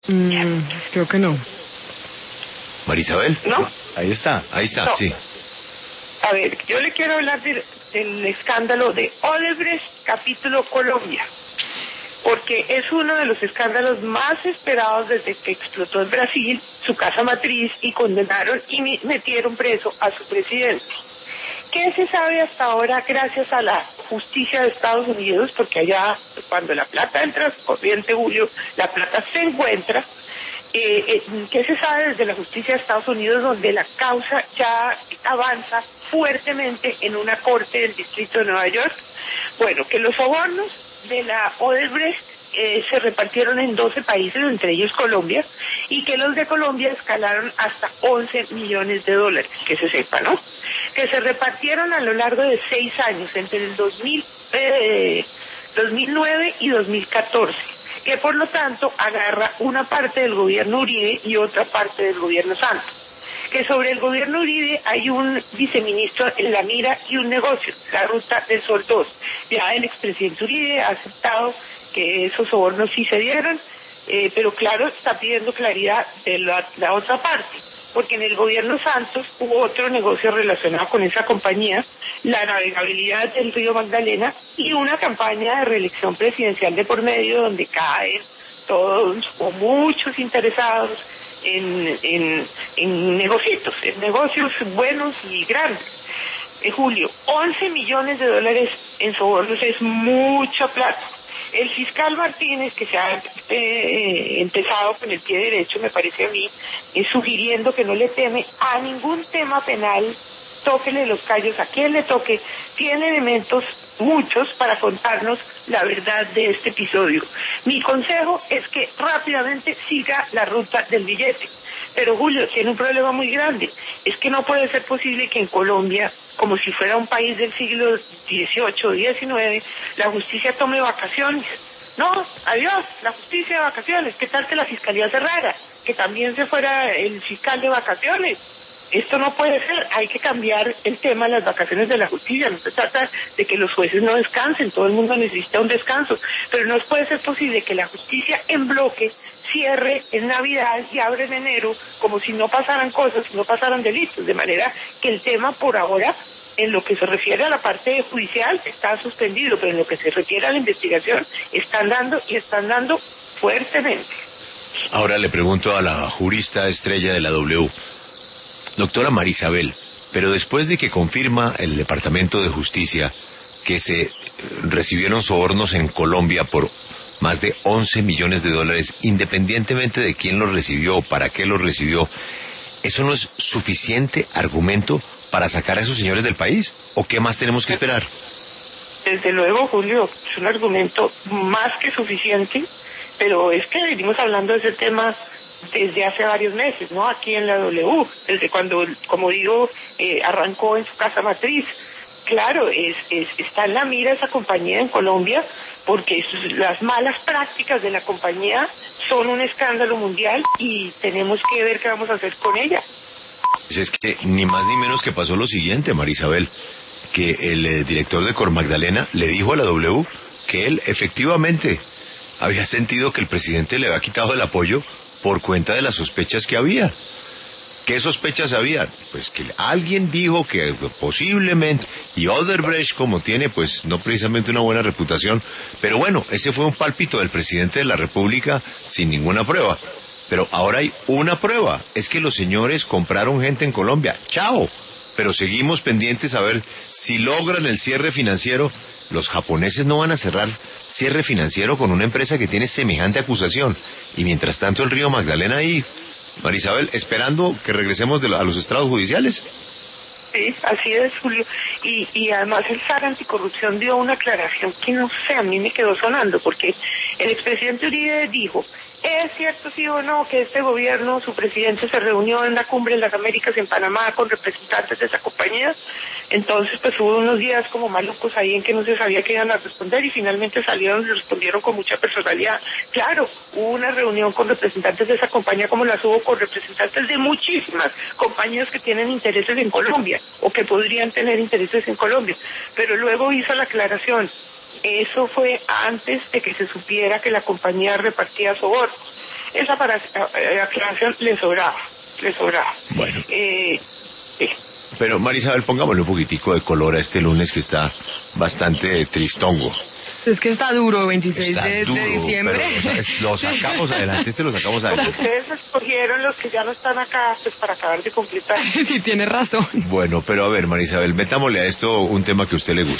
Creo que no. Marisabel. ¿No? Ahí está, No. sí. A ver, yo le quiero hablar del escándalo de Odebrecht, capítulo Colombia, porque es uno de los escándalos más esperados desde que explotó en Brasil su casa matriz y condenaron y metieron preso a su presidente. ¿Qué se sabe hasta ahora gracias a la justicia de Estados Unidos? Porque allá, cuando la plata entra al corriente, Julio, la plata se encuentra. ¿Qué se sabe desde la justicia de Estados Unidos, donde la causa ya avanza fuertemente en una corte del Distrito de Nueva York? Bueno, que los sobornos de la Odebrecht se repartieron en 12 países, entre ellos Colombia, y que los de Colombia escalaron hasta 11 millones de dólares, que se sepa, ¿no? Que se repartieron a lo largo de 6 años, entre el 2009 y 2014, que por lo tanto agarra una parte del gobierno Uribe y otra parte del gobierno Santos. Que sobre el gobierno Uribe hay un viceministro en la mira y un negocio, la Ruta del Sol 2. Ya el expresidente Uribe ha aceptado que esos sobornos sí se dieron, pero claro, está pidiendo claridad de la otra parte, porque en el gobierno Santos hubo otro negocio relacionado con esa compañía, la navegabilidad del río Magdalena y una campaña de reelección presidencial de por medio donde caen todos o muchos interesados en negocios buenos y grandes. Julio, 11 millones de dólares en sobornos es mucha plata. El fiscal Martínez, que se ha empezado con el pie derecho, me parece a mí, sugiriendo que no le teme a ningún tema penal, tóquele los callos a quien le toque, tiene elementos muchos para contarnos la verdad de este episodio. Mi consejo es que rápidamente siga la ruta del billete. Pero Julio tiene un problema muy grande, es que no puede ser posible que en Colombia, como si fuera un país del siglo XVIII o XIX, la justicia tome vacaciones. No, adiós, la justicia de vacaciones. ¿Qué tal que la fiscalía cerrara? Que también se fuera el fiscal de vacaciones. Esto no puede ser, hay que cambiar el tema de las vacaciones de la justicia. No se trata de que los jueces no descansen, todo el mundo necesita un descanso, pero no puede ser posible que la justicia en bloque cierre en Navidad y abre en enero como si no pasaran cosas, no pasaran delitos, de manera que el tema por ahora, en lo que se refiere a la parte judicial, está suspendido, pero en lo que se refiere a la investigación, están dando fuertemente. Ahora le pregunto a la jurista estrella de la W, doctora Marisabel, pero después de que confirma el Departamento de Justicia que se recibieron sobornos en Colombia por más de 11 millones de dólares, independientemente de quién los recibió o para qué los recibió, ¿eso no es suficiente argumento para sacar a esos señores del país? ¿O qué más tenemos que esperar? Desde luego, Julio, es un argumento más que suficiente, pero es que venimos hablando de ese tema desde hace varios meses, ¿no? Aquí en la W, desde cuando, como digo, arrancó en su casa matriz. Claro, está en la mira esa compañía en Colombia, porque las malas prácticas de la compañía son un escándalo mundial y tenemos que ver qué vamos a hacer con ella. Pues es que ni más ni menos que pasó lo siguiente, Marisabel, que el director de Cor Magdalena le dijo a la W que él efectivamente había sentido que el presidente le había quitado el apoyo por cuenta de las sospechas que había. ¿Qué sospechas había? Pues que alguien dijo que posiblemente, y Odebrecht, como tiene pues no precisamente una buena reputación, pero bueno, ese fue un pálpito del presidente de la República sin ninguna prueba. Pero ahora hay una prueba, es que los señores compraron gente en Colombia. ¡Chao! Pero seguimos pendientes a ver si logran el cierre financiero. Los japoneses no van a cerrar cierre financiero con una empresa que tiene semejante acusación. Y mientras tanto el río Magdalena ahí, Marisabel, esperando que regresemos a los estrados judiciales. Sí, así es, Julio. Y además el SAR Anticorrupción dio una aclaración que no sé, a mí me quedó sonando, porque el expresidente Uribe dijo, ¿es cierto sí o no que este gobierno, su presidente se reunió en la Cumbre de las Américas en Panamá con representantes de esa compañía? Entonces pues hubo unos días como malucos ahí en que no se sabía qué iban a responder y finalmente salieron y respondieron con mucha personalidad. Claro, hubo una reunión con representantes de esa compañía como las hubo con representantes de muchísimas compañías que tienen intereses en Colombia o que podrían tener intereses en Colombia, pero luego hizo la aclaración. Eso fue antes de que se supiera que la compañía repartía sobornos. esa aclaración le sobraba. Bueno. Sí. Pero Marisabel, pongámosle un poquitico de color a este lunes que está bastante tristongo. Es que está duro, 26 Está de duro, diciembre. Pero lo sacamos adelante, lo sacamos Como adelante. ustedes escogieron los que ya no están acá, pues para acabar de completar. Sí, tiene razón. Bueno, pero a ver, Marisabel, metámosle a esto un tema que a usted le gusta.